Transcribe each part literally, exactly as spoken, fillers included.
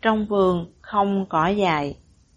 Trong vườn không cỏ dại.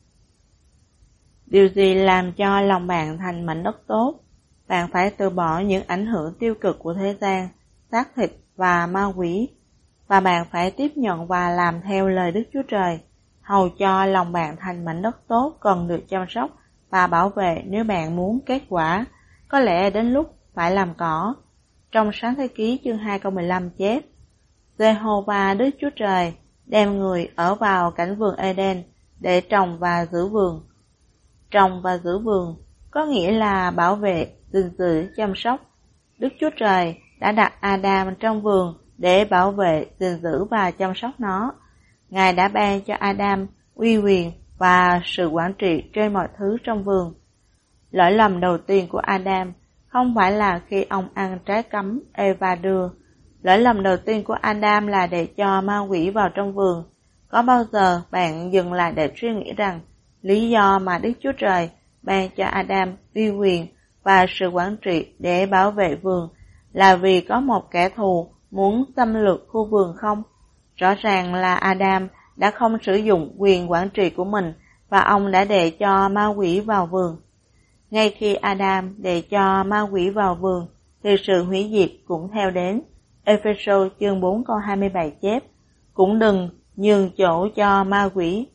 Điều gì làm cho lòng bạn thành mảnh đất tốt? Bạn phải từ bỏ những ảnh hưởng tiêu cực của thế gian, xác thịt và ma quỷ, và bạn phải tiếp nhận và làm theo lời Đức Chúa Trời, hầu cho lòng bạn thành mảnh đất tốt cần được chăm sóc và bảo vệ. Nếu bạn muốn kết quả, có lẽ đến lúc phải làm cỏ. Trong Sáng Thế Ký chương hai câu mười lăm chép: Giê-hô-va Đức Chúa Trời đem người ở vào cảnh vườn Eden để trồng và giữ vườn. Trồng và giữ vườn có nghĩa là bảo vệ, gìn giữ, chăm sóc. Đức Chúa Trời đã đặt Adam trong vườn để bảo vệ, gìn giữ và chăm sóc nó. Ngài đã ban cho Adam uy quyền và sự quản trị trên mọi thứ trong vườn. Lỗi lầm đầu tiên của Adam không phải là khi ông ăn trái cấm Eva đưa. Lỗi lầm đầu tiên của Adam là để cho ma quỷ vào trong vườn. Có bao giờ bạn dừng lại để suy nghĩ rằng lý do mà Đức Chúa Trời ban cho Adam uy quyền và sự quản trị để bảo vệ vườn là vì có một kẻ thù muốn xâm lược khu vườn không? Rõ ràng là Adam đã không sử dụng quyền quản trị của mình và ông đã để cho ma quỷ vào vườn. Ngay khi Adam để cho ma quỷ vào vườn thì sự hủy diệt cũng theo đến. Ê-phê-sô chương bốn câu hai mươi bảy chép: Cũng đừng nhường chỗ cho ma quỷ.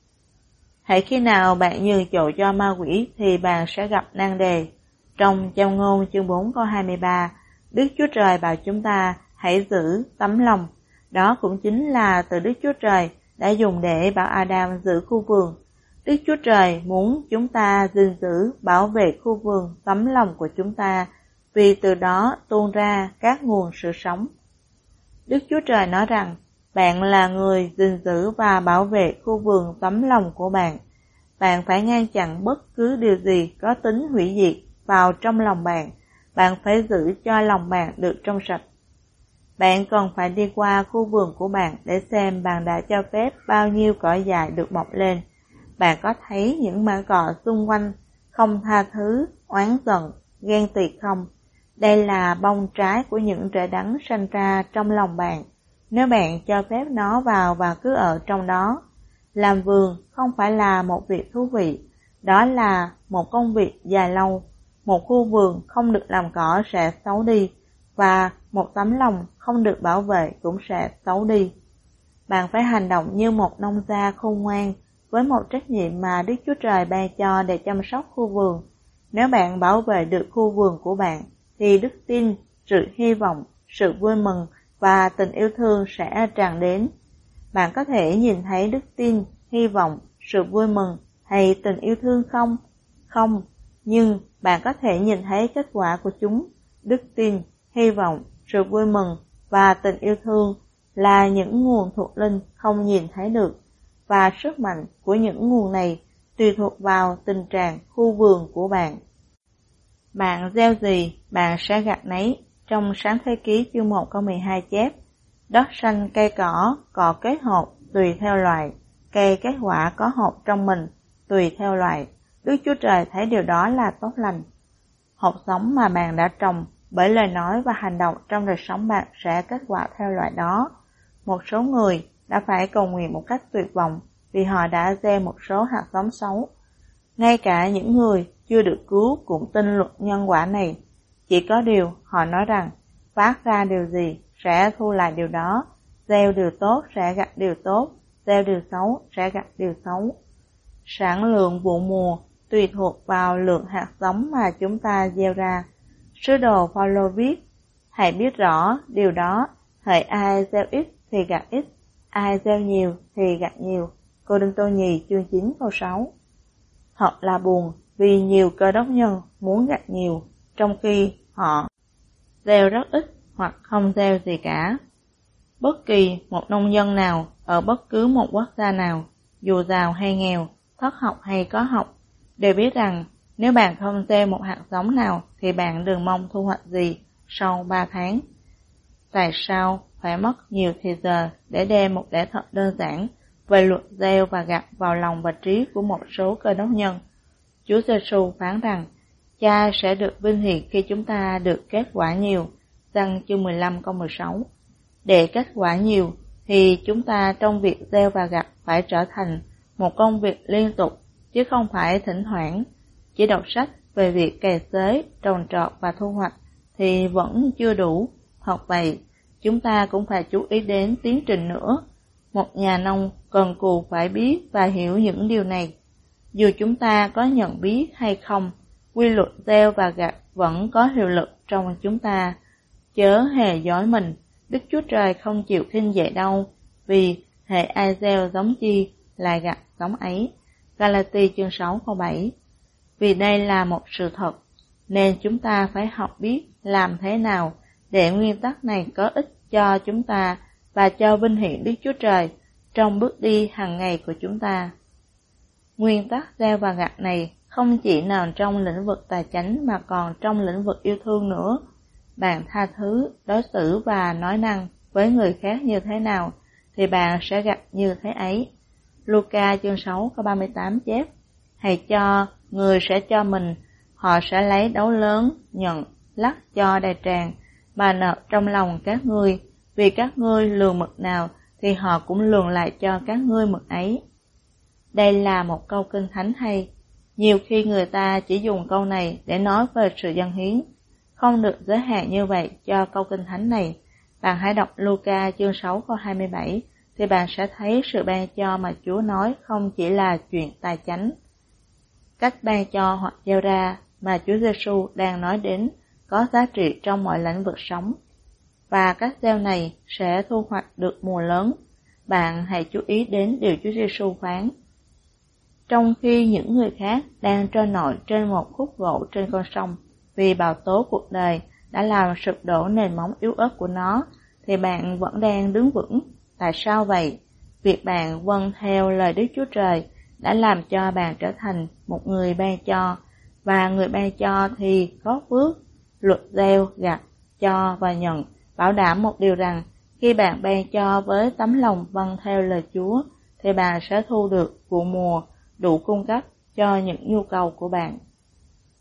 Hãy khi nào bạn nhường chỗ cho ma quỷ thì bạn sẽ gặp nan đề. Trong Châm ngôn chương bốn câu hai mươi ba, Đức Chúa Trời bảo chúng ta hãy giữ tấm lòng. Đó cũng chính là từ Đức Chúa Trời đã dùng để bảo Adam giữ khu vườn. Đức Chúa Trời muốn chúng ta gìn giữ, bảo vệ khu vườn tấm lòng của chúng ta, vì từ đó tuôn ra các nguồn sự sống. Đức Chúa Trời nói rằng, bạn là người gìn giữ và bảo vệ khu vườn tấm lòng của bạn. Bạn phải ngăn chặn bất cứ điều gì có tính hủy diệt vào trong lòng bạn. Bạn phải giữ cho lòng bạn được trong sạch. Bạn còn phải đi qua khu vườn của bạn để xem bạn đã cho phép bao nhiêu cỏ dại được mọc lên. Bạn có thấy những mảng cỏ xung quanh không tha thứ, oán giận, ghen tị không? Đây là bông trái của những rễ đắng sanh ra trong lòng bạn. Nếu bạn cho phép nó vào và cứ ở trong đó. Làm vườn không phải là một việc thú vị, đó là một công việc dài lâu. Một khu vườn không được làm cỏ sẽ xấu đi, và một tấm lòng không được bảo vệ cũng sẽ xấu đi. Bạn phải hành động như một nông gia khôn ngoan, với một trách nhiệm mà Đức Chúa Trời ban cho để chăm sóc khu vườn. Nếu bạn bảo vệ được khu vườn của bạn, thì đức tin, sự hy vọng, sự vui mừng và tình yêu thương sẽ tràn đến. Bạn có thể nhìn thấy đức tin, hy vọng, sự vui mừng hay tình yêu thương không? Không, nhưng bạn có thể nhìn thấy kết quả của chúng. Đức tin, hy vọng, sự vui mừng và tình yêu thương là những nguồn thuộc linh không nhìn thấy được, và sức mạnh của những nguồn này tùy thuộc vào tình trạng khu vườn của bạn. Bạn gieo gì, bạn sẽ gặt nấy. Trong Sáng Thế Ký chương một câu mười hai chép: Đất xanh cây cỏ, cỏ kết hột tùy theo loại, cây kết quả có hột trong mình tùy theo loại. Đức Chúa Trời thấy điều đó là tốt lành. Hột giống mà bạn đã trồng bởi lời nói và hành động trong đời sống bạn sẽ kết quả theo loại đó. Một số người đã phải cầu nguyện một cách tuyệt vọng vì họ đã gieo một số hạt giống xấu. Ngay cả những người chưa được cứu cũng tin luật nhân quả này. Chỉ có điều họ nói rằng phát ra điều gì sẽ thu lại điều đó, gieo điều tốt sẽ gặt điều tốt, gieo điều xấu sẽ gặt điều xấu. Sản lượng vụ mùa tùy thuộc vào lượng hạt giống mà chúng ta gieo ra. Sứ đồ Phaolô viết: Hãy biết rõ điều đó, hỡi ai gieo ít thì gặt ít, ai gieo nhiều thì gặt nhiều. Cô-rinh-tô nhì chương chín câu sáu. Thật là buồn vì nhiều cơ đốc nhân muốn gặt nhiều, trong khi họ gieo rất ít hoặc không gieo gì cả. Bất kỳ một nông dân nào ở bất cứ một quốc gia nào, dù giàu hay nghèo, thất học hay có học, đều biết rằng nếu bạn không gieo một hạt giống nào thì bạn đừng mong thu hoạch gì sau ba tháng. Tại sao phải mất nhiều thời giờ để đem một lẽ thật đơn giản về luật gieo và gặt vào lòng và trí của một số cơ đốc nhân? Chúa Giêsu phán rằng Cha sẽ được vinh hiển khi chúng ta được kết quả nhiều. Giăng chương mười lăm câu mười sáu. Để kết quả nhiều thì chúng ta trong việc gieo và gặt phải trở thành một công việc liên tục, chứ không phải thỉnh thoảng. Chỉ đọc sách về việc cày xới, trồng trọt và thu hoạch thì vẫn chưa đủ. Thật vậy, chúng ta cũng phải chú ý đến tiến trình nữa. Một nhà nông cần cù phải biết và hiểu những điều này. Dù chúng ta có nhận biết hay không, quy luật gieo và gặt vẫn có hiệu lực trong chúng ta. Chớ hề dối mình, Đức Chúa Trời không chịu khinh dễ đâu, vì hễ ai gieo giống chi, lại gặt giống ấy. Galatia chương sáu câu bảy. Vì đây là một sự thật, nên chúng ta phải học biết làm thế nào để nguyên tắc này có ích cho chúng ta và cho vinh hiển Đức Chúa Trời trong bước đi hàng ngày của chúng ta. Nguyên tắc gieo và gặt này không chỉ nằm trong lĩnh vực tài chánh mà còn trong lĩnh vực yêu thương nữa. Bạn tha thứ, đối xử và nói năng với người khác như thế nào thì bạn sẽ gặt như thế ấy. Luca chương sáu câu ba mươi tám chép: Hãy cho, người sẽ cho mình, họ sẽ lấy đấu lớn, nhận, lắc cho đầy tràn, mà nợ trong lòng các ngươi, vì các ngươi lường mực nào thì họ cũng lường lại cho các ngươi mực ấy. Đây là một câu kinh thánh hay. Nhiều khi người ta chỉ dùng câu này để nói về sự dâng hiến. Không được giới hạn như vậy cho câu kinh thánh này. Bạn hãy đọc Luca chương sáu câu hai mươi bảy thì bạn sẽ thấy sự ban cho mà Chúa nói không chỉ là chuyện tài chánh. Cách ban cho hoặc gieo ra mà Chúa Giêsu đang nói đến có giá trị trong mọi lĩnh vực sống. Và cách gieo này sẽ thu hoạch được mùa lớn. Bạn hãy chú ý đến điều Chúa Giêsu phán. Trong khi những người khác đang trôi nổi trên một khúc gỗ trên con sông, vì bão tố cuộc đời đã làm sụp đổ nền móng yếu ớt của nó, thì bạn vẫn đang đứng vững. Tại sao vậy? Việc bạn vâng theo lời Đức Chúa Trời đã làm cho bạn trở thành một người ban cho, và người ban cho thì có phước. Luật gieo, gặt, cho và nhận bảo đảm một điều rằng khi bạn ban cho với tấm lòng vâng theo lời Chúa, thì bạn sẽ thu được vụ mùa đủ cung cấp cho những nhu cầu của bạn.